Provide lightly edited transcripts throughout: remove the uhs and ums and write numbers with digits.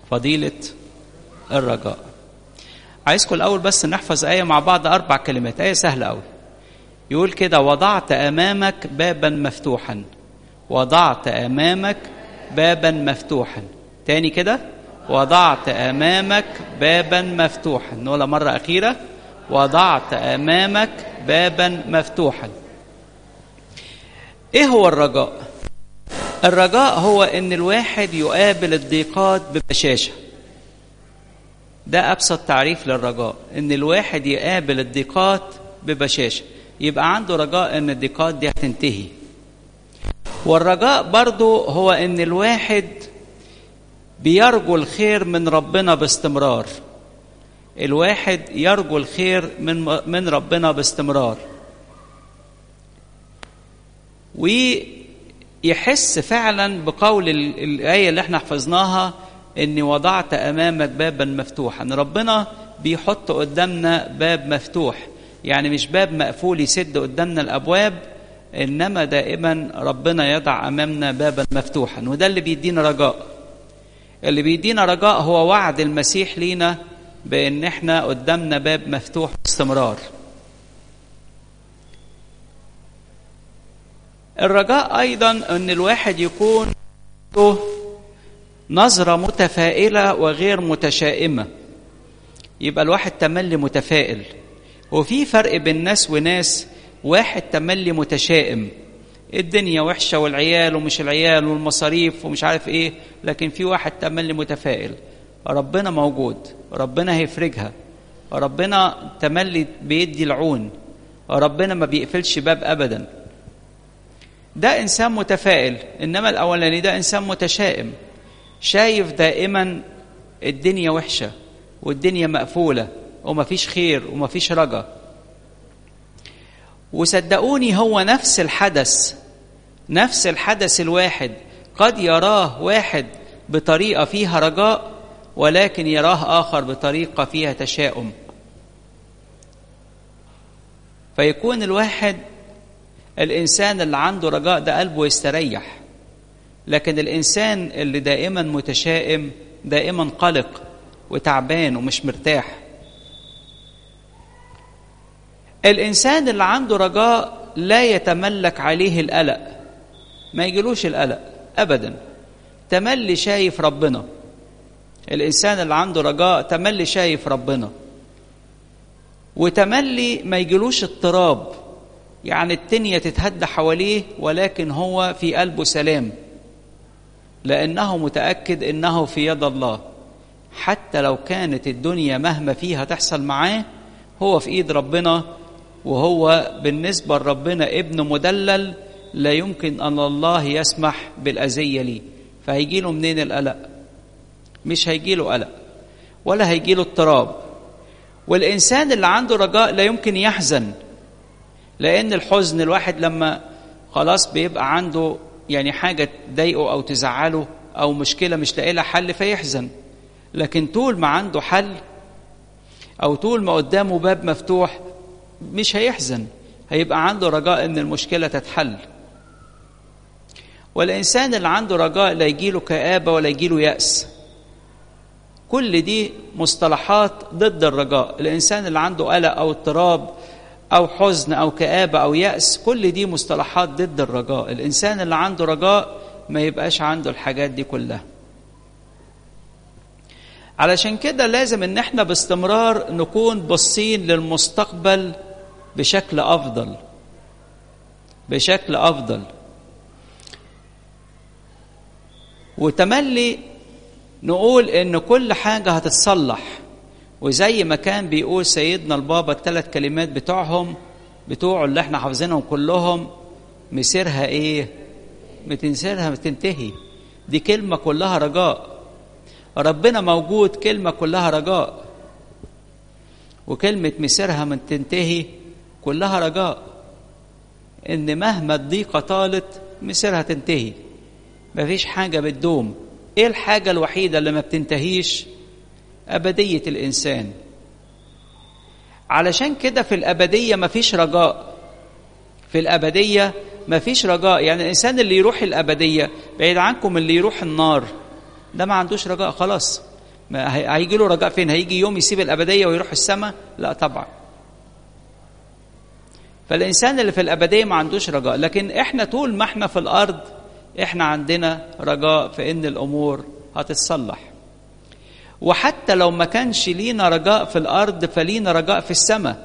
فضيلة الرجاء. عايزكم الأول بس نحفظ آية مع بعض، 4 كلمات، آية سهلة أوي. يقول كده: وضعت أمامك بابا مفتوحا. وضعت أمامك بابا مفتوحا. تاني كده: وضعت أمامك بابا مفتوحا. نقولها مرة أخيرة: وضعت أمامك بابا مفتوحا. إيه هو الرجاء؟ الرجاء هو إن الواحد يقابل الضيقات ببشاشة. ده أبسط تعريف للرجاء، إن الواحد يقابل الضيقات ببشاشة، يبقى عنده رجاء إن الضيقات دي هتنتهي. والرجاء برضو هو إن الواحد بيرجو الخير من ربنا باستمرار. الواحد يرجو الخير من ربنا باستمرار، ويحس فعلا بقول الآية اللي احنا حفظناها: إني وضعت أمامك بابا مفتوحا. ربنا بيحط قدامنا باب مفتوح، يعني مش باب مقفول يسد قدامنا الأبواب، إنما دائما ربنا يضع أمامنا بابا مفتوحا. وده اللي بيدينا رجاء. اللي بيدينا رجاء هو وعد المسيح لينا بأن احنا قدامنا باب مفتوح باستمرار. الرجاء أيضا أن الواحد يكون نظرة متفائلة وغير متشائمة. يبقى الواحد تملي متفائل. وفي فرق بين ناس وناس. واحد تملي متشائم، الدنيا وحشة والعيال ومش العيال والمصاريف ومش عارف ايه، لكن في واحد تملي متفائل: ربنا موجود، ربنا هيفرجها، ربنا تملي بيدي العون، ربنا ما بيقفلش باب أبدا. ده إنسان متفائل. إنما الأولاني ده إنسان متشائم، شايف دائما الدنيا وحشة والدنيا مقفولة ومفيش خير ومفيش رجاء. وصدقوني هو نفس الحدث الواحد قد يراه واحد بطريقة فيها رجاء، ولكن يراه آخر بطريقة فيها تشاؤم. فيكون الإنسان اللي عنده رجاء ده قلبه يستريح، لكن الإنسان اللي دائما متشائم دائما قلق وتعبان ومش مرتاح. الإنسان اللي عنده رجاء لا يتملك عليه القلق، ما يجيلوش القلق أبدا، تملي شايف ربنا. الإنسان اللي عنده رجاء تملي شايف ربنا، وتملي ما يجيلوش اضطراب، يعني الدنيا تتهد حواليه ولكن هو في قلبه سلام، لأنه متأكد إنه في يد الله. حتى لو كانت الدنيا مهما فيها تحصل معاه، هو في إيد ربنا، وهو بالنسبة لربنا ابن مدلل، لا يمكن أن الله يسمح بالأذية ليه. فهيجيله منين القلق؟ مش هيجيله قلق ولا هيجيله اضطراب. والإنسان اللي عنده رجاء لا يمكن يحزن، لأن الحزن الواحد لما خلاص بيبقى عنده يعني حاجة تضايقه أو تزعله أو مشكلة مش لاقي لها حل فيحزن. لكن طول ما عنده حل أو طول ما قدامه باب مفتوح مش هيحزن، هيبقى عنده رجاء إن المشكلة تتحل. والإنسان اللي عنده رجاء لا يجيله كآبة ولا يجيله يأس. كل دي مصطلحات ضد الرجاء. الإنسان اللي عنده قلق أو اضطراب أو حزن أو كآبة أو يأس، كل دي مصطلحات ضد الرجاء. الإنسان اللي عنده رجاء ما يبقاش عنده الحاجات دي كلها. علشان كده لازم إن احنا باستمرار نكون باصين للمستقبل بشكل أفضل، وتملي نقول إن كل حاجة هتتصلح. وزي ما كان بيقول سيدنا البابا 3 كلمات بتوعه اللي احنا حافظينهم كلهم: مسيرها ايه؟ مسيرها تنتهي. دي كلمة كلها رجاء. ربنا موجود، كلمة كلها رجاء. وكلمة مسيرها من تنتهي كلها رجاء، ان مهما الضيقة طالت مسيرها تنتهي. مفيش حاجة بتدوم. ايه الحاجة الوحيدة اللي ما بتنتهيش؟ أبدية الإنسان. علشان كده في الأبدية مفيش رجاء. في الأبدية مفيش رجاء. يعني الإنسان اللي يروح الأبدية، بعيد عنكم اللي يروح النار، ده ما عندوش رجاء خلاص. هيجي له رجاء فين؟ هيجي يوم يسيب الأبدية ويروح السماء؟ لا طبعا. فالإنسان اللي في الأبدية ما عندوش رجاء، لكن إحنا طول ما إحنا في الأرض إحنا عندنا رجاء في إن الأمور هتتصلح. وحتى لو ما كانش لينا رجاء في الأرض فلينا رجاء في السماء.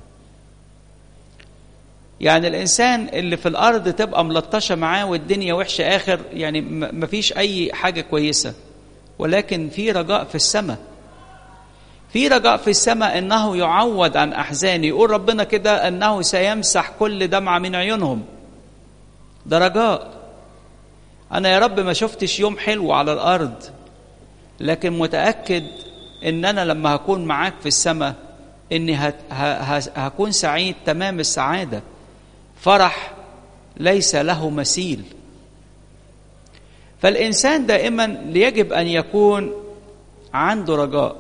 يعني الإنسان اللي في الأرض تبقى ملطشة معاه والدنيا وحشة آخر، يعني ما فيش أي حاجة كويسة، ولكن في رجاء في السماء. في رجاء في السماء إنه يعوض عن أحزاني. يقول ربنا كده أنه سيمسح كل دمعة من عيونهم. ده رجاء. أنا يا رب ما شفتش يوم حلو على الأرض، لكن متأكد إن أنا لما هكون معاك في السماء إني هكون سعيد تمام السعادة، فرح ليس له مثيل. فالإنسان دائما يجب أن يكون عنده رجاء.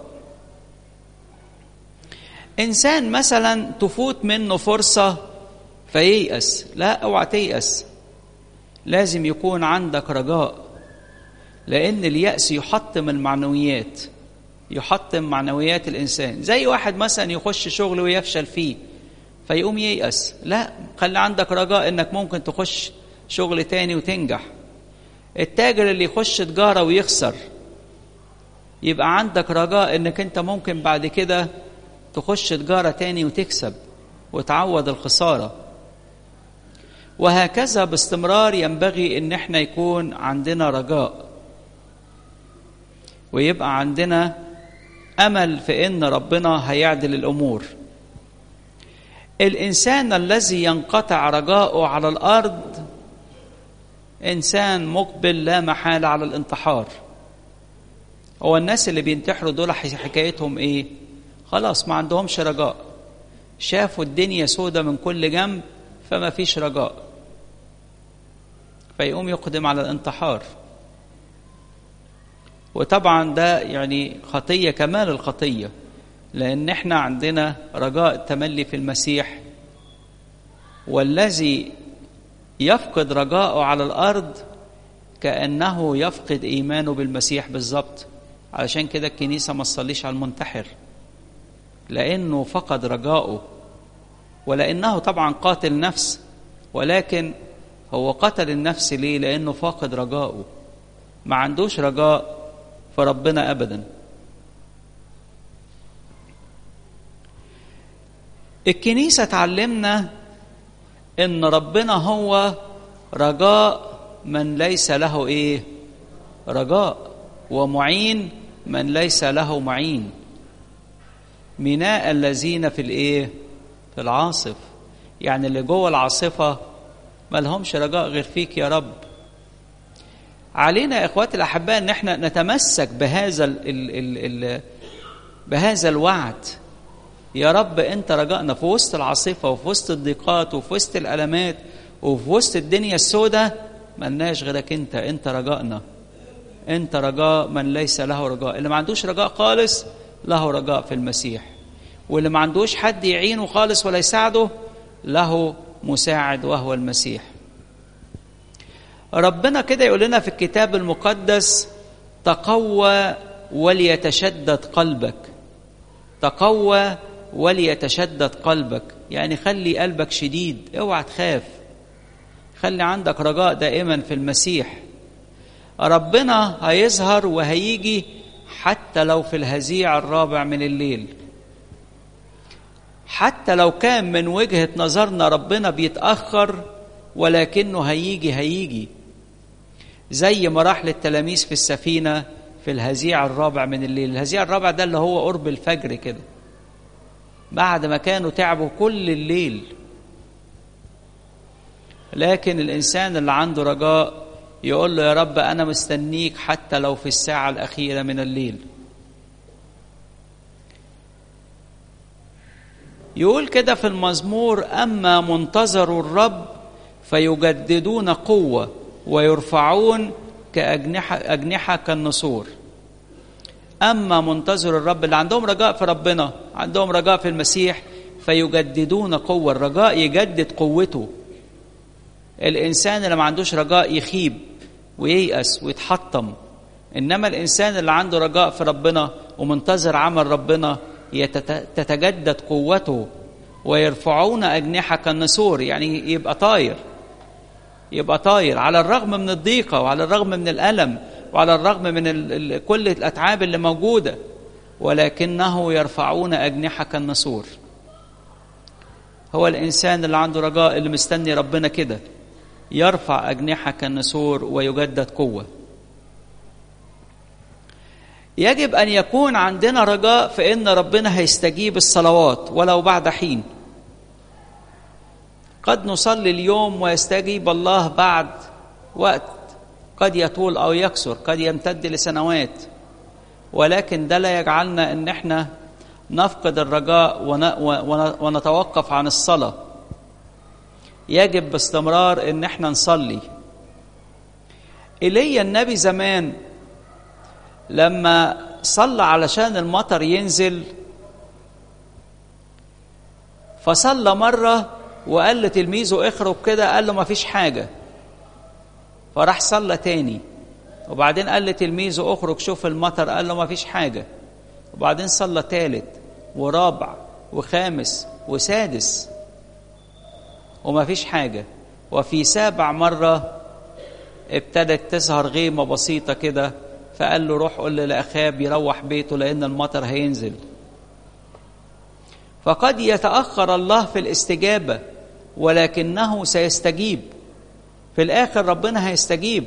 إنسان مثلا تفوت منه فرصة فييأس، لا، اوعى تيأس، لازم يكون عندك رجاء، لأن اليأس يحطم المعنويات، يحطم معنويات الإنسان. زي واحد مثلا يخش شغل ويفشل فيه فيقوم ييأس، لا، خلي عندك رجاء إنك ممكن تخش شغل تاني وتنجح. التاجر اللي يخش تجارة ويخسر، يبقى عندك رجاء إنك أنت ممكن بعد كده تخش تجارة تاني وتكسب وتعوض الخسارة. وهكذا باستمرار ينبغي إن احنا يكون عندنا رجاء، ويبقى عندنا أمل في إن ربنا هيعدل الأمور. الإنسان الذي ينقطع رجاؤه على الأرض إنسان مقبل لا محالة على الانتحار. هو الناس اللي بينتحروا دول حكايتهم إيه؟ خلاص ما عندهمش رجاء، شافوا الدنيا سودة من كل جنب فما فيش رجاء، فيقوم يقدم على الانتحار. وطبعا ده يعني خطية كمال الخطية، لأن احنا عندنا رجاء التملي في المسيح، والذي يفقد رجاءه على الأرض كأنه يفقد إيمانه بالمسيح بالضبط. علشان كده الكنيسة ما تصليش على المنتحر، لأنه فقد رجاؤه، ولأنه طبعا قاتل نفس، ولكن هو قتل النفس ليه؟ لأنه فاقد رجاؤه، ما عندوش رجاء في ربنا أبدا. الكنيسة تعلمنا إن ربنا هو رجاء من ليس له إيه؟ رجاء، ومعين من ليس له معين، ميناء الذين في الإيه؟ في العاصف. يعني اللي جوه العاصفة ما لهمش رجاء غير فيك يا رب. علينا يا إخواتي الأحباء أن احنا نتمسك بهذا الوعد. يا رب أنت رجائنا في وسط العاصفة وفي وسط الضيقات وفي وسط الألمات وفي وسط الدنيا السوداء، ملناش غيرك أنت رجائنا. أنت رجاء من ليس له رجاء. اللي ما عندوش رجاء خالص له رجاء في المسيح، واللي ما عندوش حد يعينه خالص ولا يساعده له مساعد وهو المسيح. ربنا كده يقول لنا في الكتاب المقدس: تقوى وليتشدد قلبك. تقوى وليتشدد قلبك، يعني خلي قلبك شديد، اوعى تخاف، خلي عندك رجاء دائما في المسيح. ربنا هيظهر وهيجي حتى لو في الهزيع الرابع من الليل، حتى لو كان من وجهة نظرنا ربنا بيتأخر، ولكنه هيجي زي ما راح للتلاميذ في السفينة في الهزيع الرابع من الليل. الهزيع الرابع ده اللي هو قرب الفجر كده، بعد ما كانوا تعبوا كل الليل. لكن الإنسان اللي عنده رجاء يقول له: يا رب أنا مستنيك حتى لو في الساعة الأخيرة من الليل. يقول كده في المزمور: أما منتظر الرب فيجددون قوة ويرفعون كأجنحة كالنسور. أما منتظر الرب، اللي عندهم رجاء في ربنا، عندهم رجاء في المسيح، فيجددون قوة. الرجاء يجدد قوته. الإنسان اللي ما عندوش رجاء يخيب وييأس ويتحطم إنما الإنسان اللي عنده رجاء في ربنا ومنتظر عمل ربنا تتجدد قوته، ويرفعون أجنحة كالنسور، يعني يبقى طاير على الرغم من الضيقة وعلى الرغم من الألم وعلى الرغم من كل الأتعاب اللي موجودة، ولكنه يرفعون أجنحة كالنسور. هو الإنسان اللي عنده رجاء اللي مستني ربنا كده، يرفع أجنحة كالنسور ويجدد قوة. يجب أن يكون عندنا رجاء في أن ربنا هيستجيب الصلوات ولو بعد حين. قد نصلي اليوم ويستجيب الله بعد وقت، قد يطول أو يكسر، قد يمتد لسنوات، ولكن ده لا يجعلنا أن احنا نفقد الرجاء ونتوقف عن الصلاة. يجب باستمرار أن احنا نصلي. إيليا النبي زمان لما صلى علشان المطر ينزل، فصلى مرة وقال لتلميذه اخرج كده، قال له ما فيش حاجة، فراح صلى تاني، وبعدين قال لتلميذه اخرج شوف المطر، قال له ما فيش حاجة، وبعدين صلى تالت ورابع وخامس وسادس وما فيش حاجة. وفي سابع مرة ابتدت تظهر غيمة بسيطة كده، فقال له روح قل لأخاب يروح بيته لأن المطر هينزل. فقد يتأخر الله في الاستجابة، ولكنه سيستجيب في الآخر، ربنا هيستجيب.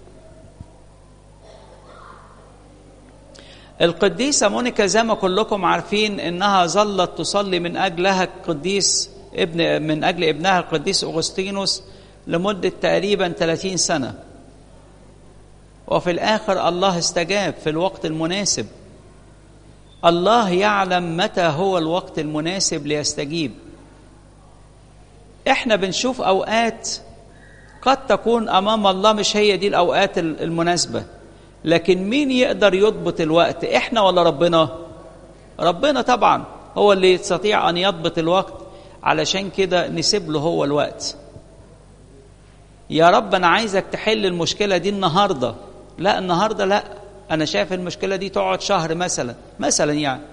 القديسة مونيكا زي ما كلكم عارفين إنها ظلت تصلي من أجلها من أجل ابنها القديس أغسطينوس لمدة تقريبا 30 سنة، وفي الآخر الله استجاب في الوقت المناسب. الله يعلم متى هو الوقت المناسب ليستجيب. احنا بنشوف أوقات قد تكون أمام الله مش هي دي الأوقات المناسبة، لكن مين يقدر يضبط الوقت، احنا ولا ربنا؟ ربنا طبعا هو اللي يستطيع أن يضبط الوقت، علشان كده نسيب له هو الوقت. يا رب أنا عايزك تحل المشكلة دي النهاردة، لا النهاردة لا، أنا شايف المشكلة دي تقعد شهر مثلا يعني.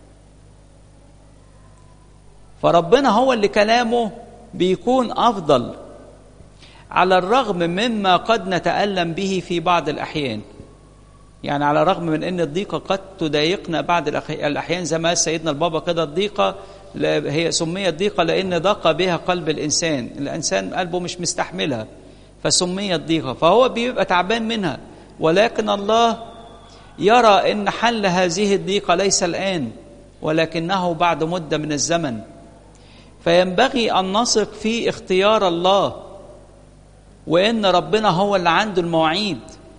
فربنا هو اللي كلامه بيكون أفضل، على الرغم مما قد نتألم به في بعض الأحيان. يعني على الرغم من أن الضيقة قد تضايقنا بعض الأحيان، زي ما سيدنا البابا كده، الضيقة هي سميت ضيقة لأن ضاق بها قلب الإنسان قلبه مش مستحملها، فسميت ضيقة، فهو بيبقى تعبان منها. ولكن الله يرى أن حل هذه الضيقة ليس الآن، ولكنه بعد مدة من الزمن. فينبغي أن نثق في اختيار الله، وإن ربنا هو اللي عنده المواعيد.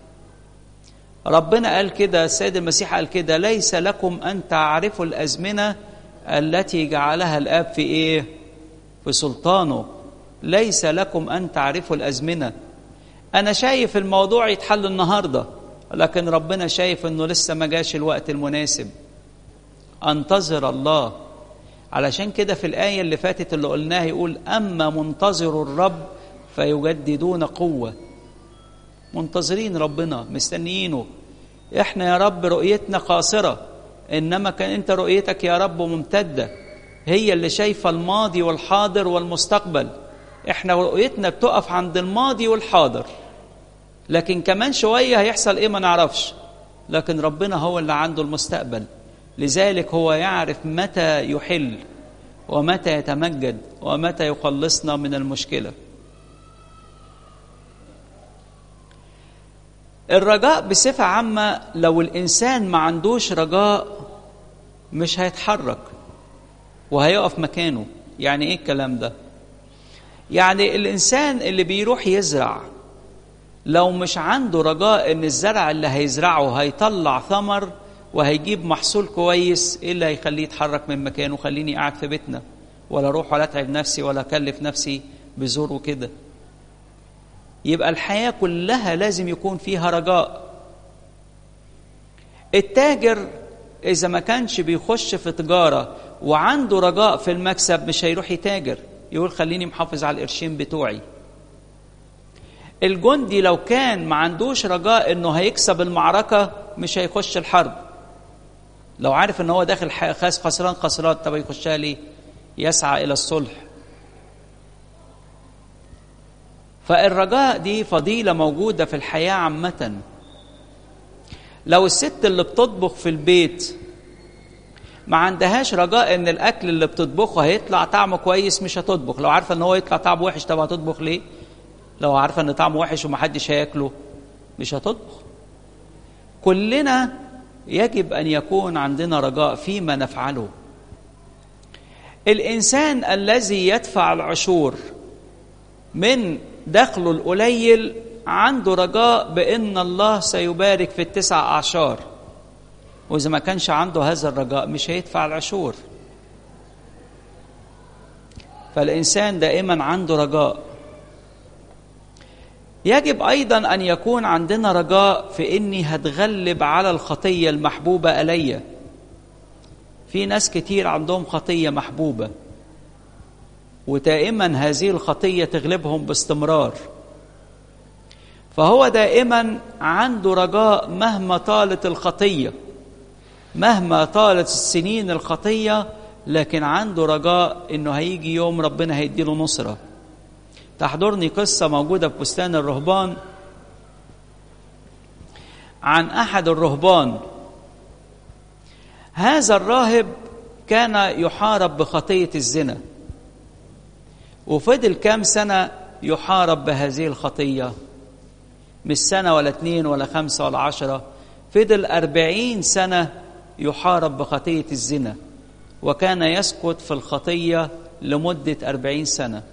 ربنا قال كده، السيد المسيح قال كده: ليس لكم أن تعرفوا الأزمنة التي جعلها الآب في إيه؟ في سلطانه. ليس لكم أن تعرفوا الأزمنة. أنا شايف الموضوع يتحل النهاردة، لكن ربنا شايف أنه لسه ما جاش الوقت المناسب. انتظر الله. علشان كده في الآية اللي فاتت اللي قلناها يقول: أما منتظر الرب فيجددون قوة. منتظرين ربنا، مستنيينه. احنا يا رب رؤيتنا قاصرة، إنما كان أنت رؤيتك يا رب ممتدة، هي اللي شايفة الماضي والحاضر والمستقبل. احنا رؤيتنا بتقف عند الماضي والحاضر، لكن كمان شوية هيحصل ايه ما نعرفش، لكن ربنا هو اللي عنده المستقبل. لذلك هو يعرف متى يحل ومتى يتمجد ومتى يخلصنا من المشكلة. الرجاء بصفة عامة، لو الإنسان ما عندوش رجاء مش هيتحرك وهيقف مكانه. يعني ايه الكلام ده؟ يعني الإنسان اللي بيروح يزرع لو مش عنده رجاء ان الزرع اللي هيزرعه هيطلع ثمر وهيجيب محصول كويس، ايه اللي هيخليه يتحرك من مكانه؟ خليني قاعد في بيتنا، ولا اروح ولا اتعب نفسي ولا اكلف نفسي بزور وكده. يبقى الحياة كلها لازم يكون فيها رجاء. التاجر إذا ما كانش بيخش في تجارة وعنده رجاء في المكسب مش هيروح يتاجر، يقول خليني محافظ على القرشين بتوعي. الجندي لو كان ما عندوش رجاء انه هيكسب المعركة مش هيخش الحرب. لو عارف ان هو داخل خسران طب يخشها ليه؟ يسعى الى الصلح. فالرجاء دي فضيلة موجودة في الحياة عامة. لو الست اللي بتطبخ في البيت ما عندهاش رجاء ان الاكل اللي بتطبخه هيطلع طعمه كويس مش هتطبخ. لو عارفه ان هو يطلع طعمه وحش طب هتطبخ ليه؟ لو عارفه ان طعمه وحش ومحدش هياكله مش هتطبخ. كلنا يجب ان يكون عندنا رجاء فيما نفعله. الانسان الذي يدفع العشور من دخله القليل عنده رجاء بان الله سيبارك في 9 أعشار، وإذا ما كانش عنده هذا الرجاء مش هيدفع العشور. فالإنسان دائما عنده رجاء. يجب أيضا أن يكون عندنا رجاء في إني هتغلب على الخطية المحبوبة إلي. في ناس كتير عندهم خطية محبوبة ودائما هذه الخطية تغلبهم باستمرار، فهو دائما عنده رجاء مهما طالت الخطية، مهما طالت السنين الخطية، لكن عنده رجاء إنه هيجي يوم ربنا هيديله نصرة. تحضرني قصة موجودة في بستان الرهبان عن أحد الرهبان. هذا الراهب كان يحارب بخطية الزنا، وفضل كام سنة يحارب بهذه الخطية، مش سنة ولا 2 ولا 5 ولا 10، فضل 40 سنة يحارب بخطية الزنا، وكان يسكت في الخطية لمدة 40 سنة.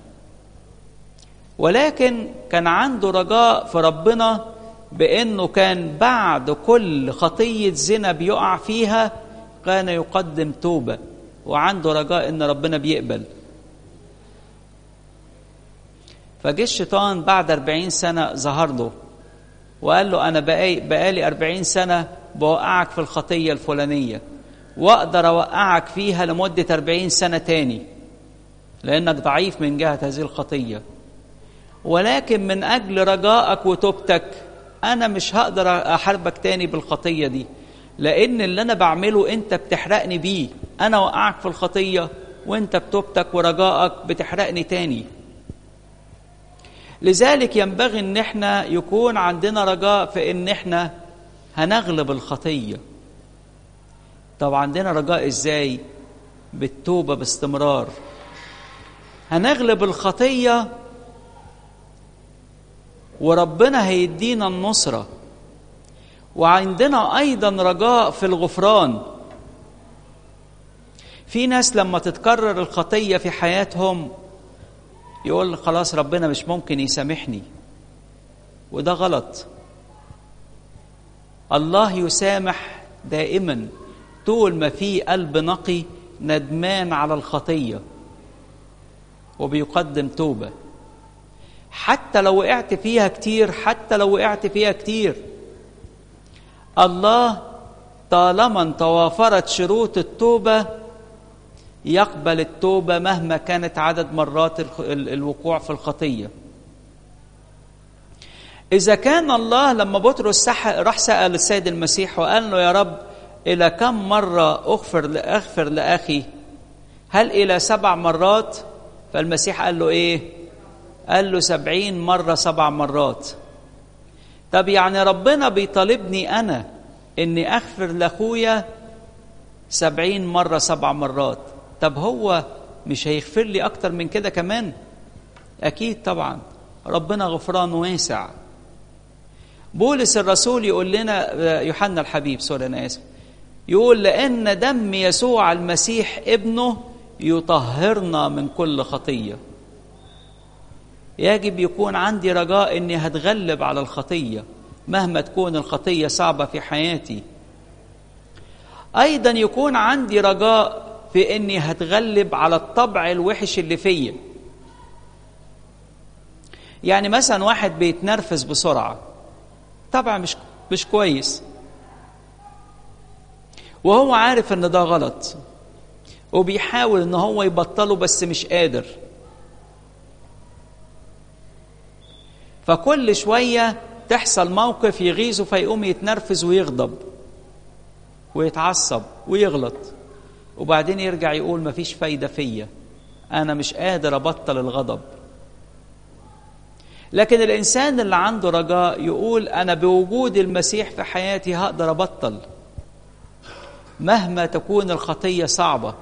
ولكن كان عنده رجاء في ربنا بأنه كان بعد كل خطية زنا بيقع فيها كان يقدم توبة، وعنده رجاء أن ربنا بيقبل. فجاء الشيطان بعد 40 سنة ظهر له وقال له أنا بقالي 40 سنة بوقعك في الخطية الفلانية، وأقدر أوقعك فيها لمدة 40 سنة تاني لأنك ضعيف من جهة هذه الخطية، ولكن من أجل رجائك وتوبتك أنا مش هقدر أحاربك تاني بالخطية دي، لأن اللي أنا بعمله أنت بتحرقني بيه. أنا وقعك في الخطية وأنت بتوبتك ورجائك بتحرقني تاني. لذلك ينبغي ان احنا يكون عندنا رجاء في ان احنا هنغلب الخطية. طب عندنا رجاء ازاي؟ بالتوبة باستمرار. هنغلب الخطية وربنا هيدينا النصرة. وعندنا ايضا رجاء في الغفران. في ناس لما تتكرر الخطية في حياتهم يقول خلاص ربنا مش ممكن يسامحني، وده غلط. الله يسامح دائما طول ما في قلب نقي ندمان على الخطية وبيقدم توبة، حتى لو وقعت فيها كتير. الله طالما توافرت شروط التوبة يقبل التوبة مهما كانت عدد مرات الوقوع في الخطية. إذا كان الله لما بطرس راح سأل السيد المسيح وقال له يا رب إلى كم مرة أغفر لأخي؟ هل إلى 7 مرات؟ فالمسيح قال له إيه؟ قال له 70 مرة 7 مرات. طب يعني ربنا بيطالبني أنا إني أغفر لأخويا 70 مرة 7 مرات. طب هو مش هيغفر لي أكتر من كده كمان؟ أكيد طبعا، ربنا غفران واسع. بولس الرسول يقول لنا، يوحنا الحبيب أنا آسف، يقول لأن دم يسوع المسيح ابنه يطهرنا من كل خطية. يجب يكون عندي رجاء إني هتغلب على الخطية مهما تكون الخطية صعبة في حياتي. أيضا يكون عندي رجاء في إني هتغلب على الطبع الوحش اللي فيا. يعني مثلا واحد بيتنرفز بسرعة، طبعا مش كويس، وهو عارف إن ده غلط وبيحاول إن هو يبطله بس مش قادر. فكل شوية تحصل موقف يغيظه فيقوم يتنرفز ويغضب ويتعصب ويغلط، وبعدين يرجع يقول مفيش فايدة فيا، أنا مش قادر أبطل الغضب. لكن الإنسان اللي عنده رجاء يقول أنا بوجود المسيح في حياتي هقدر أبطل مهما تكون الخطية صعبة،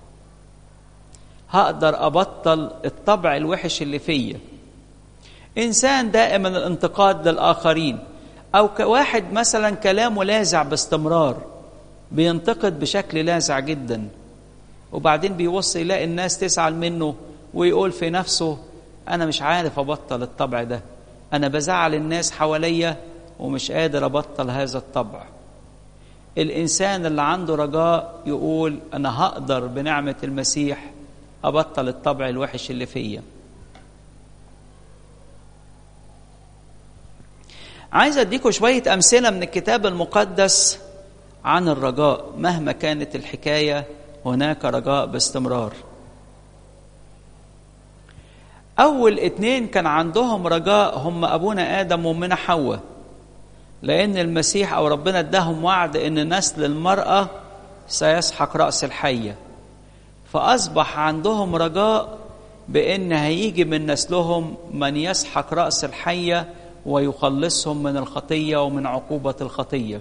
هقدر أبطل الطبع الوحش اللي فيا. إنسان دائما الانتقاد للآخرين، أو واحد مثلا كلامه لاذع باستمرار، بينتقد بشكل لاذع جدا، وبعدين بيوصل يلاقي الناس تزعل منه ويقول في نفسه أنا مش عارف أبطل الطبع ده، أنا بزعل الناس حواليا ومش قادر أبطل هذا الطبع. الإنسان اللي عنده رجاء يقول أنا هقدر بنعمة المسيح أبطل الطبع الوحش اللي فيا. عايز أديكم شوية أمثلة من الكتاب المقدس عن الرجاء، مهما كانت الحكاية هناك رجاء باستمرار. أول 2 كان عندهم رجاء هم أبونا آدم وأمنا حواء، لأن المسيح أو ربنا اداهم وعد أن نسل المرأة سيسحق رأس الحية، فأصبح عندهم رجاء بأن هيجي من نسلهم من يسحق رأس الحية ويخلصهم من الخطية ومن عقوبة الخطية.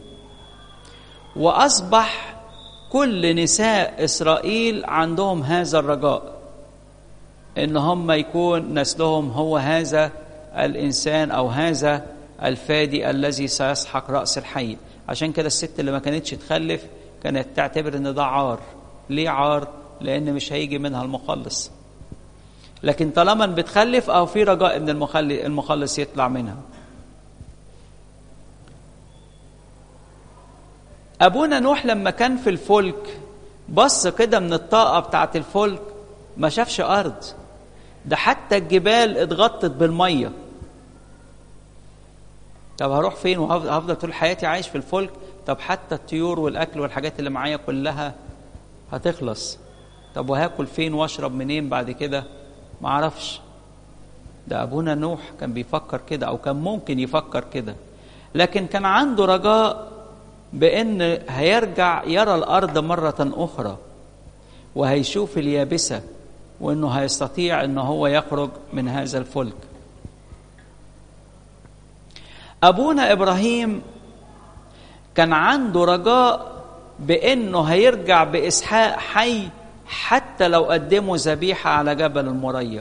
وأصبح كل نساء إسرائيل عندهم هذا الرجاء، إن هم يكون نسلهم هو هذا الإنسان أو هذا الفادي الذي سيسحق رأس الحي. عشان كده الست اللي ما كانتش تخلف كانت تعتبر إن ده عار. ليه عار؟ لأن مش هيجي منها المخلص. لكن طالما بتخلف أو في رجاء إن المخلص يطلع منها. أبونا نوح لما كان في الفلك بص كده من الطاقة بتاعت الفلك ما شافش أرض، ده حتى الجبال اتغطت بالمية. طب هروح فين وهفضل طول حياتي عايش في الفلك؟ طب حتى الطيور والأكل والحاجات اللي معايا كلها هتخلص. طب وهاكل فين واشرب منين بعد كده؟ معرفش. ده أبونا نوح كان بيفكر كده، أو كان ممكن يفكر كده، لكن كان عنده رجاء بأن هيرجع يرى الأرض مرة أخرى وهيشوف اليابسة، وأنه هيستطيع أنه هو يخرج من هذا الفلك. أبونا إبراهيم كان عنده رجاء بأنه هيرجع بإسحاق حي حتى لو قدموا ذبيحة على جبل المريا.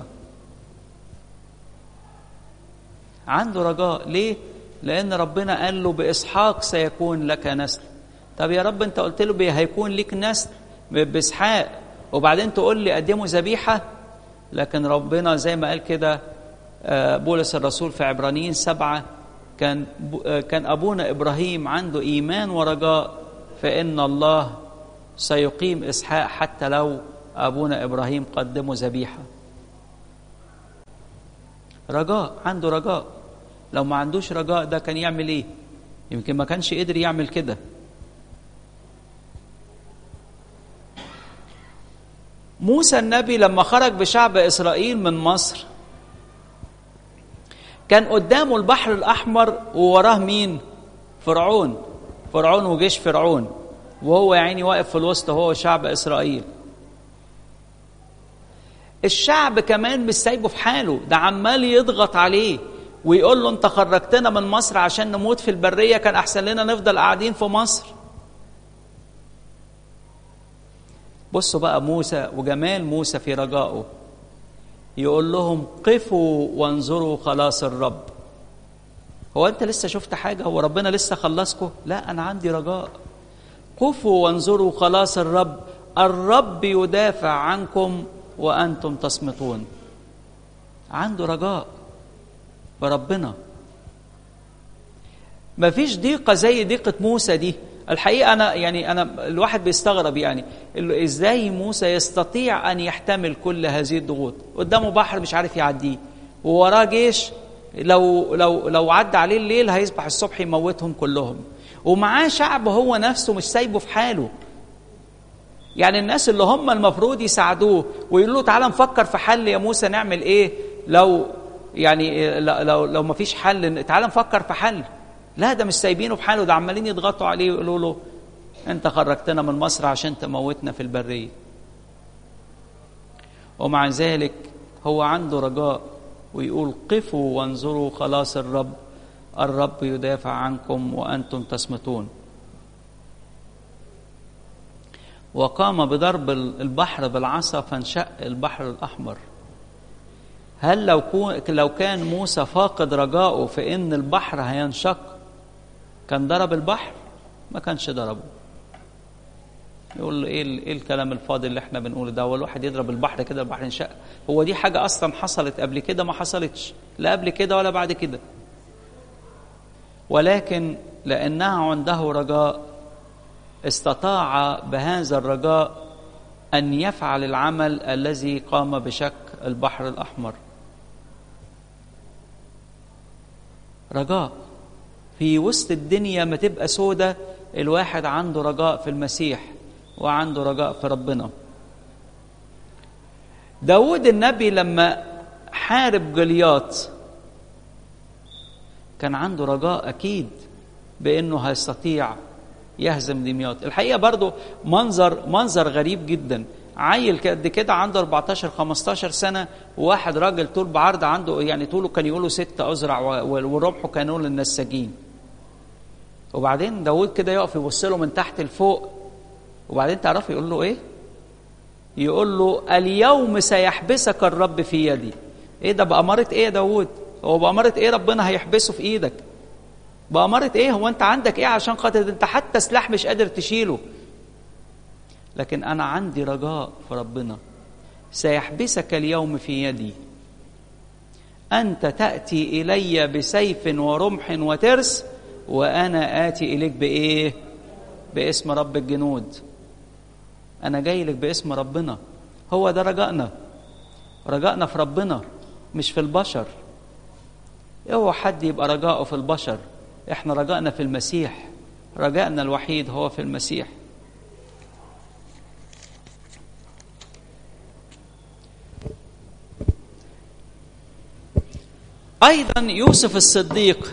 عنده رجاء. ليه؟ لأن ربنا قال له بإسحاق سيكون لك نسل. طب يا رب أنت قلت له هيكون لك نسل بإسحاق، وبعدين تقول لي قدموا ذبيحة؟ لكن ربنا زي ما قال كده بولس الرسول في عبرانيين 7، كان أبونا إبراهيم عنده إيمان ورجاء فإن الله سيقيم إسحاق حتى لو أبونا إبراهيم قدموا ذبيحة. رجاء، عنده رجاء. لو ما عندوش رجاء ده كان يعمل إيه؟ يمكن ما كانش قدر يعمل كده. موسى النبي لما خرج بشعب إسرائيل من مصر كان قدامه البحر الأحمر ووراه مين؟ فرعون وجيش فرعون، وهو يعني واقف في الوسط هو شعب إسرائيل. الشعب كمان مش سايبه في حاله، ده عمال يضغط عليه ويقول له انت خرجتنا من مصر عشان نموت في البرية، كان أحسن لنا نفضل قاعدين في مصر. بصوا بقى موسى وجمال موسى في رجائه، يقول لهم قفوا وانظروا خلاص الرب. هو أنت لسه شفت حاجة؟ هو ربنا لسه خلصكم؟ لا، أنا عندي رجاء. قفوا وانظروا خلاص الرب، الرب يدافع عنكم وأنتم تصمتون. عنده رجاء بربنا. مفيش ضيقة زي ضيقة موسى دي. الحقيقة أنا الواحد بيستغرب يعني إزاي موسى يستطيع أن يحتمل كل هذه الضغوط. قدامه بحر مش عارف يعديه، ووراه جيش لو عدى عليه الليل هيصبح الصبح يموتهم كلهم، ومعاه شعب هو نفسه مش سايبه في حاله. يعني الناس اللي هم المفروض يساعدوه ويقولوا له تعالى نفكر في حل يا موسى، نعمل ايه لو يعني لو ما فيش حل تعال نفكر في حل. لا، ده مش سايبينه في حاله، ده عمالين يضغطوا عليه ويقولوا له انت خرجتنا من مصر عشان تموتنا في البرية. ومع ذلك هو عنده رجاء ويقول قفوا وانظروا خلاص الرب يدافع عنكم وأنتم تصمتون. وقام بضرب البحر بالعصا فانشق البحر الأحمر. هل لو كان موسى فاقد رجائه في إن البحر هينشق كان ضرب البحر؟ ما كانش ضربه. يقول له ايه الكلام الفاضي اللي احنا بنقوله ده؟ هو الواحد يضرب البحر كده البحر ينشق؟ هو دي حاجة أصلا حصلت قبل كده؟ ما حصلتش، لا قبل كده ولا بعد كده. ولكن لأنها عنده رجاء استطاع بهذا الرجاء أن يفعل العمل الذي قام بشق البحر الأحمر. رجاء في وسط الدنيا ما تبقى سودة، الواحد عنده رجاء في المسيح وعنده رجاء في ربنا. داود النبي لما حارب جولياط كان عنده رجاء أكيد بأنه هيستطيع يهزم دمياط. الحقيقة برضو منظر غريب جدا، عيل قد كده عنده 14-15 سنة، وواحد راجل طول بعرض عنده يعني طوله كان يقولوا 6 أذرع ورمحه كان يقول للنساجين. وبعدين داود كده يقف يبص له من تحت لفوق، وبعدين تعرف يقول له ايه؟ يقول له اليوم سيحبسك الرب في يدي. ايه ده بأمارة ايه يا داود؟ هو بأمارة ايه ربنا هيحبسه في ايدك؟ بأمارة ايه؟ هو انت عندك ايه عشان خاطر انت حتى سلاح مش قادر تشيله؟ لكن انا عندي رجاء في ربنا. سيحبسك اليوم في يدي، انت تأتي الي بسيف ورمح وترس وانا آتي اليك بايه؟ باسم رب الجنود. انا جاي لك باسم ربنا. هو ده رجائنا في ربنا مش في البشر. اوعى حد يبقى رجاؤه في البشر، احنا رجائنا في المسيح، رجائنا الوحيد هو في المسيح. ايضا يوسف الصديق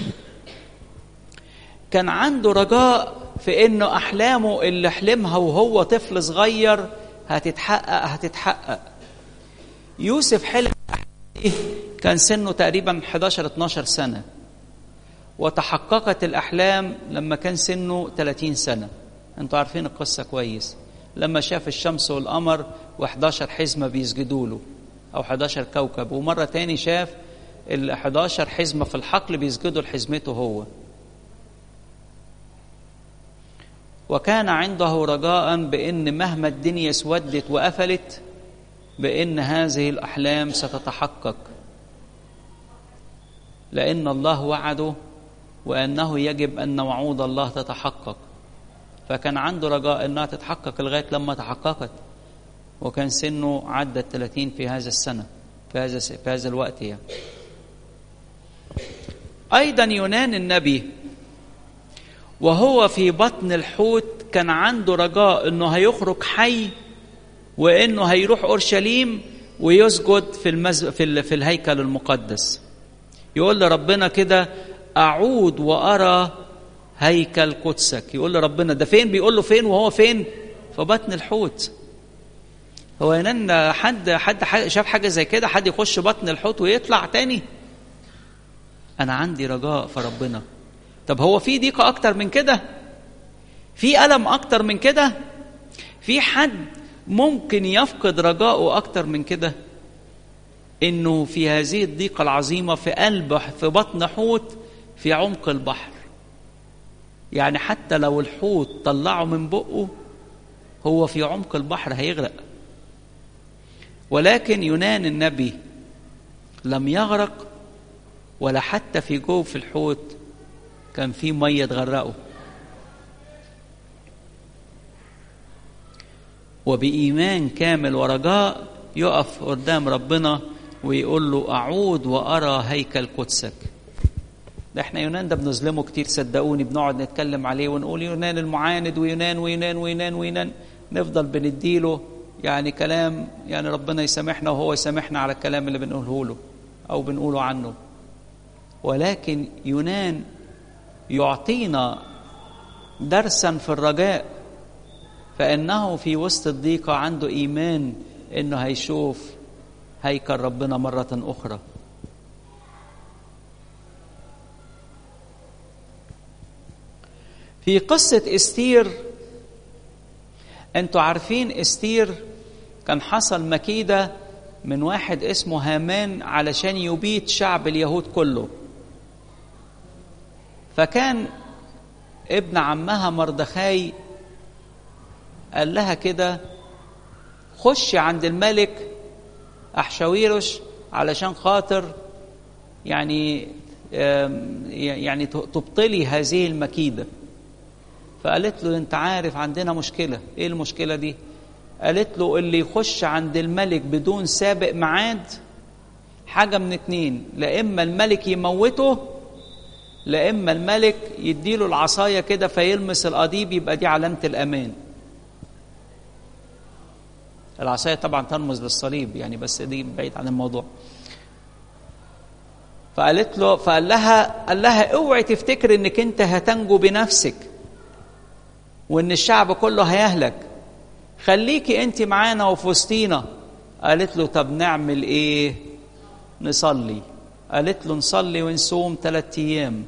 كان عنده رجاء في انه احلامه اللي حلمها وهو طفل صغير هتتحقق. يوسف حلم كان سنه تقريبا 11-12 سنة، وتحققت الأحلام لما كان سنه 30 سنة. انتوا عارفين القصة كويس، لما شاف الشمس والقمر و11 حزمة بيسجدوا له، أو 11 كوكب، ومرة تاني شاف 11 حزمة في الحقل بيسجدوا لحزمته هو. وكان عنده رجاء بأن مهما الدنيا اسودت وقفلت بأن هذه الأحلام ستتحقق، لأن الله وعده وأنه يجب أن وعود الله تتحقق. فكان عنده رجاء أنها تتحقق لغاية لما تحققت، وكان سنه عدى 30 في هذا السنة في هذا الوقت يعني. أيضا يونان النبي وهو في بطن الحوت كان عنده رجاء أنه هيخرج حي، وأنه هيروح أورشليم ويسجد في الهيكل المقدس. يقول لربنا كده أعود وأرى هيكل قدسك. يقول لربنا ده فين؟ بيقول له فين وهو فين؟ في بطن الحوت. هو ينان حد شاف حاجة زي كده؟ حد يخش بطن الحوت ويطلع تاني؟ أنا عندي رجاء في ربنا. طب هو في ضيقة أكتر من كده؟ في ألم أكتر من كده؟ في حد ممكن يفقد رجاءه أكتر من كده؟ إنه في هذه الضيقة العظيمة في بطن حوت في عمق البحر، يعني حتى لو الحوت طلعه من بقه هو في عمق البحر هيغرق. ولكن يونان النبي لم يغرق، ولا حتى في جوف الحوت كان في مية تغرقه. وبإيمان كامل ورجاء يقف قدام ربنا ويقول له أعود وأرى هيكل قدسك. ده احنا يونان ده بنظلمه كتير صدقوني، بنقعد نتكلم عليه ونقول يونان المعاند ويونان ويونان ويونان ويونان، نفضل بنديله يعني كلام، يعني ربنا يسامحنا وهو يسامحنا على الكلام اللي بنقوله له، أو بنقوله عنه، ولكن يونان يعطينا درسا في الرجاء، فإنه في وسط الضيقة عنده إيمان إنه هيشوف هيكل ربنا مرة أخرى. في قصة استير، أنتوا عارفين استير كان حصل مكيدة من واحد اسمه هامان علشان يبيد شعب اليهود كله، فكان ابن عمها مردخاي قال لها كده خش عند الملك أحشاويرش علشان خاطر يعني تبطلي هذه المكيدة. فقالت له انت عارف عندنا مشكلة. ايه المشكلة دي؟ قالت له اللي يخش عند الملك بدون سابق ميعاد حاجة من اتنين، لا اما الملك يموته، لا اما الملك يديله العصاية كده فيلمس القضيب، يبقى دي علامة الأمان. العصاية طبعا ترمز للصليب يعني، بس دي بعيد عن الموضوع. فقالت له، فقال لها اوعي تفتكر انك انت هتنجو بنفسك وان الشعب كله هيهلك، خليكي انت معانا وفي وسطينا. قالت له طب نعمل ايه؟ نصلي. قالت له نصلي ونصوم 3 أيام.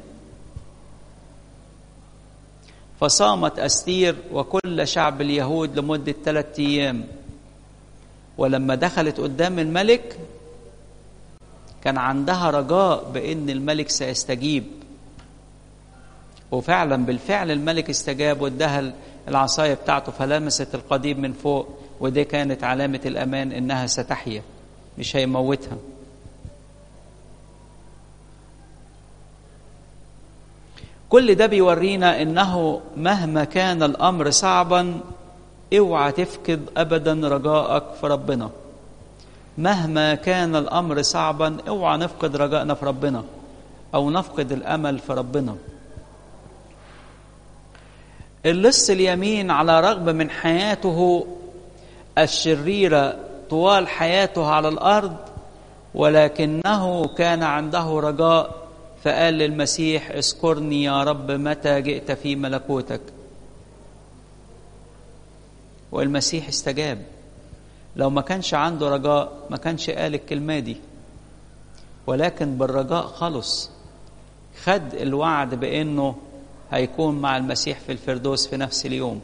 فصامت أستير وكل شعب اليهود لمدة 3 أيام، ولما دخلت قدام الملك كان عندها رجاء بأن الملك سيستجيب، وفعلا بالفعل الملك استجاب وادها العصاية بتاعته فلمست القضيب من فوق، ودي كانت علامة الأمان إنها ستحيا مش هيموتها. كل ده بيورينا إنه مهما كان الأمر صعبا اوعى تفقد أبدا رجائك في ربنا. مهما كان الأمر صعبا اوعى نفقد رجائنا في ربنا أو نفقد الأمل في ربنا. اللص اليمين على رغم من حياته الشريرة طوال حياته على الأرض، ولكنه كان عنده رجاء، فقال للمسيح اذكرني يا رب متى جئت في ملكوتك. والمسيح استجاب. لو ما كانش عنده رجاء ما كانش قال الكلمة دي، ولكن بالرجاء خلص، خد الوعد بأنه هيكون مع المسيح في الفردوس في نفس اليوم.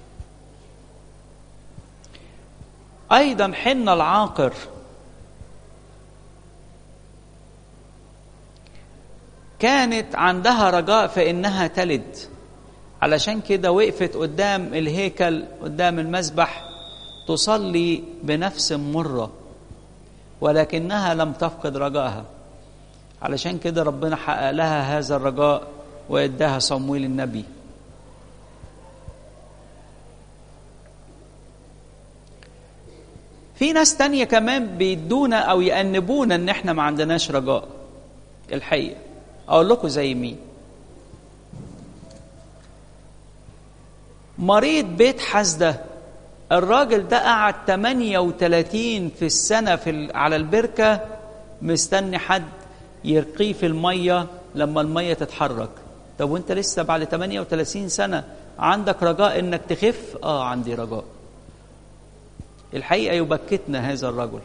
أيضا حنة العاقر كانت عندها رجاء في إنها تلد، علشان كده وقفت قدام الهيكل قدام المذبح تصلي بنفس مرة، ولكنها لم تفقد رجائها. علشان كده ربنا حقق لها هذا الرجاء وإداها صمويل النبي. في ناس تانية كمان بيدونا أو يأنبونا إن إحنا ما عندناش رجاء. الحقيقة أقول لكم زي مين؟ مريض بيت حسدة، الراجل ده قعد 38 في السنة على البركة مستني حد يرقيه في المية لما المية تتحرك. طب وانت لسه بعد 38 سنة عندك رجاء انك تخف؟ عندي رجاء. الحقيقة يبكتنا هذا الرجل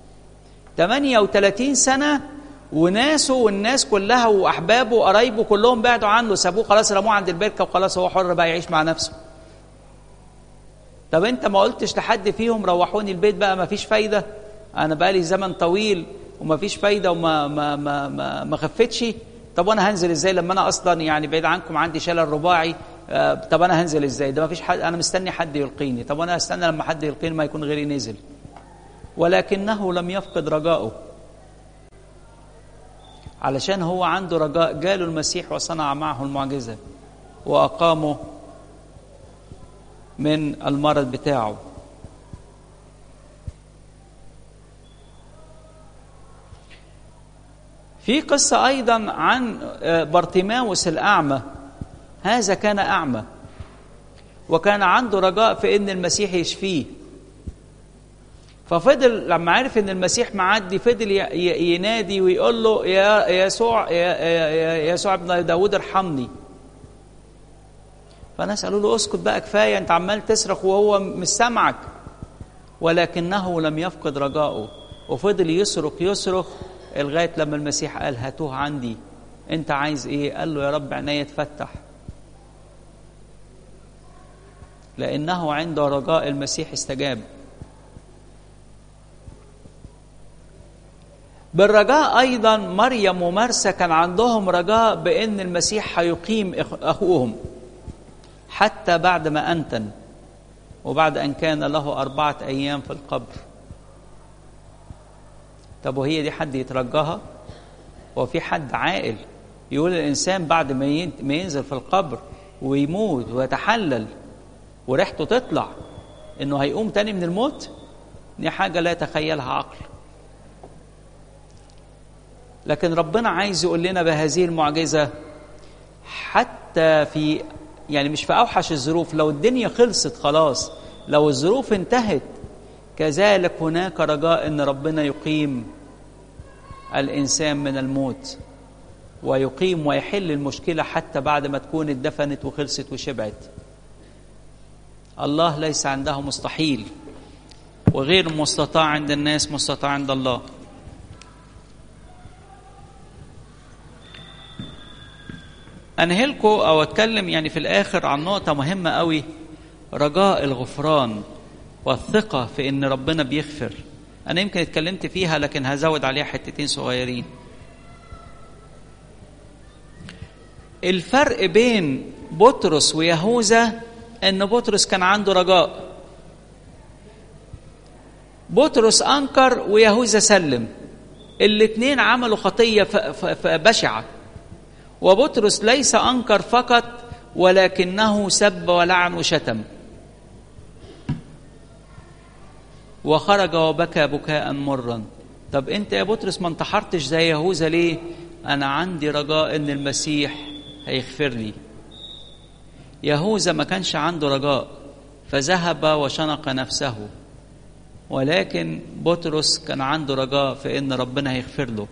38 سنة وناسه والناس كلها وأحبابه وقرايبه كلهم بعدوا عنه، سابوه خلاص، رموه عند البركة وخلاص هو حر بقى يعيش مع نفسه. طب انت ما قلتش لحد فيهم روحوني البيت بقى، ما فيش فايدة، انا بقى لي زمن طويل وما فيش فايدة وما ما ما ما, ما خفتش؟ طب وانا هنزل ازاي لما انا اصلا يعني بعيد عنكم عندي شلل رباعي؟ طب انا هنزل ازاي؟ ده ما فيش حد، انا مستني حد يلقيني. طب وانا استنى لما حد يلقيني ما يكون غيري نزل. ولكنه لم يفقد رجائه، علشان هو عنده رجاء. جاله المسيح وصنع معه المعجزة وأقامه من المرض بتاعه. في قصة أيضا عن بارتيماوس الأعمى. هذا كان أعمى وكان عنده رجاء في أن المسيح يشفيه، ففضل لما عرف ان المسيح معدي فضل ينادي ويقول له يا يسوع يا يسوع ابن داود ارحمني. فناس قالوا له اسكت بقى كفايه، انت عمال تصرخ وهو مش سامعك. ولكنه لم يفقد رجائه وفضل يصرخ لغايه لما المسيح قال هاتوه عندي، انت عايز ايه؟ قال له يا رب عينيا تفتح. لانه عنده رجاء المسيح استجاب. بالرجاء ايضا مريم ومرثا كان عندهم رجاء بان المسيح هيقيم اخوهم حتى بعد ما انتن، وبعد ان كان له 4 أيام في القبر. طب وهي دي حد يترجاها؟ وفي حد عاقل يقول الانسان بعد ما ينزل في القبر ويموت ويتحلل وريحته تطلع انه هيقوم تاني من الموت؟ دي حاجه لا يتخيلها عقل. لكن ربنا عايز يقول لنا بهذه المعجزه حتى في يعني مش في اوحش الظروف، لو الدنيا خلصت خلاص، لو الظروف انتهت، كذلك هناك رجاء ان ربنا يقيم الانسان من الموت ويقيم ويحل المشكله حتى بعد ما تكون اتدفنت وخلصت وشبعت. الله ليس عنده مستحيل، وغير مستطاع عند الناس مستطاع عند الله. أنهلكم أو أتكلم يعني في الآخر عن نقطة مهمة قوي، رجاء الغفران والثقة في إن ربنا بيغفر. أنا يمكن اتكلمت فيها لكن هزود عليها حتتين صغيرين. الفرق بين بطرس ويهوذا إن بطرس كان عنده رجاء. بطرس أنكر ويهوذا سلم، الاتنين عملوا خطية بشعة. وبطرس ليس أنكر فقط ولكنه سب ولعن وشتم وخرج وبكى بكاء مرا. طب انت يا بطرس ما انتحرتش زي يهوذا ليه؟ انا عندي رجاء ان المسيح هيغفر لي. يهوذا ما كانش عنده رجاء فذهب وشنق نفسه، ولكن بطرس كان عنده رجاء في ان ربنا هيغفر له.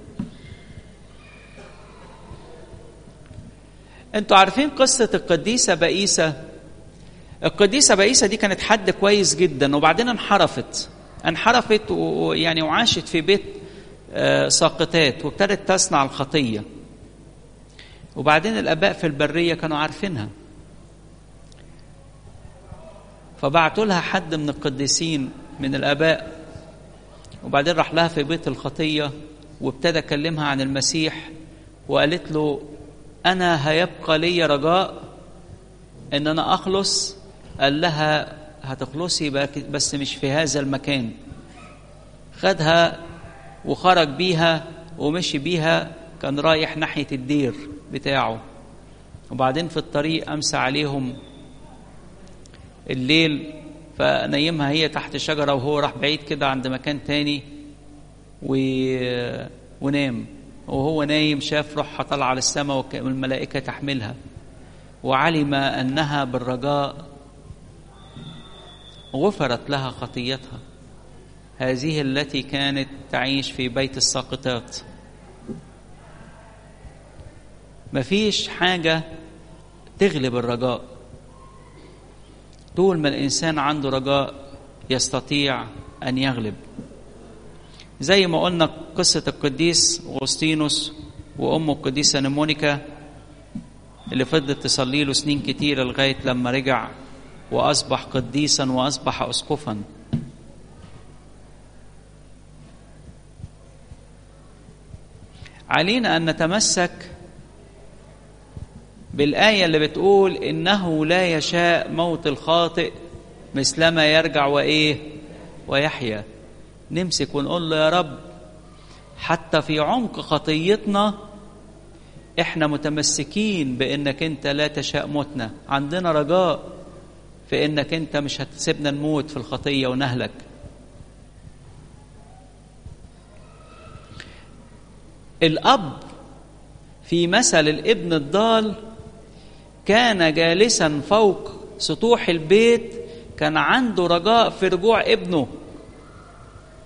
انتوا عارفين قصة القديسة بائسة؟ القديسة بائسة دي كانت حد كويس جدا، وبعدين انحرفت ويعني وعاشت في بيت ساقطات وابتدت تصنع الخطية. وبعدين الآباء في البرية كانوا عارفينها، فبعتوا لها حد من القديسين من الآباء، وبعدين راح لها في بيت الخطية وابتدى كلمها عن المسيح، وقالت له أنا هيبقى لي رجاء إن أنا أخلص. قال لها هتخلصي بس مش في هذا المكان. خدها وخرج بيها ومشي بيها، كان رايح ناحية الدير بتاعه. وبعدين في الطريق أمسى عليهم الليل، فنيمها هي تحت شجرة وهو راح بعيد كده عند مكان تاني ونام. وهو نايم شاف روحها طالعة للسماء والملائكة تحملها، وعلم أنها بالرجاء غفرت لها خطيتها، هذه التي كانت تعيش في بيت الساقطات. مفيش حاجة تغلب الرجاء. طول ما الإنسان عنده رجاء يستطيع أن يغلب. زي ما قلنا قصة القديس أغسطينوس وأمه القديسة نمونيكا اللي فضلت تصلي له سنين كتيرة لغاية لما رجع وأصبح قديسا وأصبح أسقفا. علينا أن نتمسك بالآية اللي بتقول إنه لا يشاء موت الخاطئ مثلما يرجع ويحيا. نمسك ونقول له يا رب حتى في عمق خطيتنا احنا متمسكين بانك انت لا تشاء موتنا، عندنا رجاء في انك انت مش هتسيبنا نموت في الخطية ونهلك. الأب في مثل الابن الضال كان جالسا فوق سطوح البيت، كان عنده رجاء في رجوع ابنه،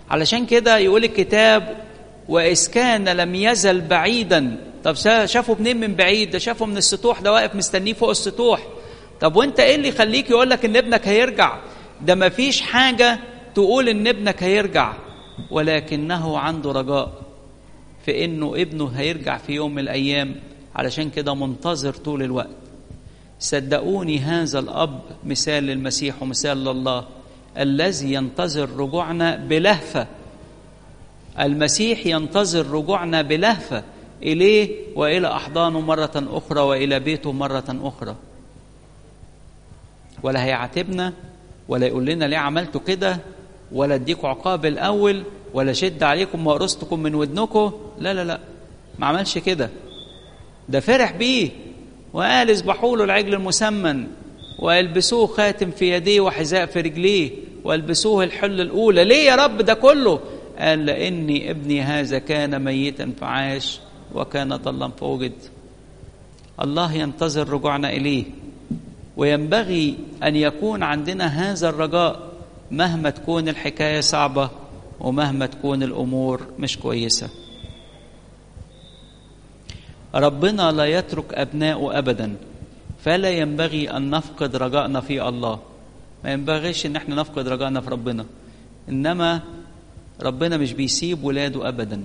علشان كده يقول الكتاب وإذ كان لم يزل بعيدا. طب شافوا منين من بعيد؟ ده شافوا من السطوح، ده واقف مستنيه فوق السطوح. طب وانت ايه اللي يخليك يقولك ان ابنك هيرجع؟ ده مفيش حاجة تقول ان ابنك هيرجع، ولكنه عنده رجاء في انه ابنه هيرجع في يوم من الايام، علشان كده منتظر طول الوقت. صدقوني هذا الاب مثال للمسيح ومثال لله الذي ينتظر رجوعنا بلهفة. المسيح ينتظر رجوعنا بلهفة إليه وإلى أحضانه مرة أخرى وإلى بيته مرة أخرى. ولا هيعاتبنا ولا يقول لنا ليه عملتوا كده، ولا اديكوا عقاب الأول، ولا شد عليكم وأرستكم من ودنكم. لا لا لا، ما عملش كده. ده فرح بيه وقال اذبحوا له العجل المسمن والبسوه خاتم في يديه وحذاء في رجليه والبسوه الحل الأولى. ليه يا رب ده كله؟ قال لأني ابني هذا كان ميتا فعاش وكان ضلا فوجد. الله ينتظر رجوعنا إليه، وينبغي أن يكون عندنا هذا الرجاء مهما تكون الحكاية صعبة ومهما تكون الأمور مش كويسة. ربنا لا يترك أبناءه أبدا، فلا ينبغي أن نفقد رجائنا في الله. ما ينبغيش أن احنا نفقد رجائنا في ربنا، إنما ربنا مش بيسيب ولاده أبدا.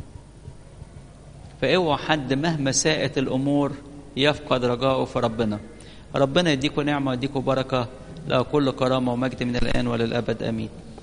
فاوعى حد مهما ساءت الأمور يفقد رجائه في ربنا. ربنا يديكم نعمة ويديكم بركة، له كل كرامة ومجد من الآن وللأبد آمين.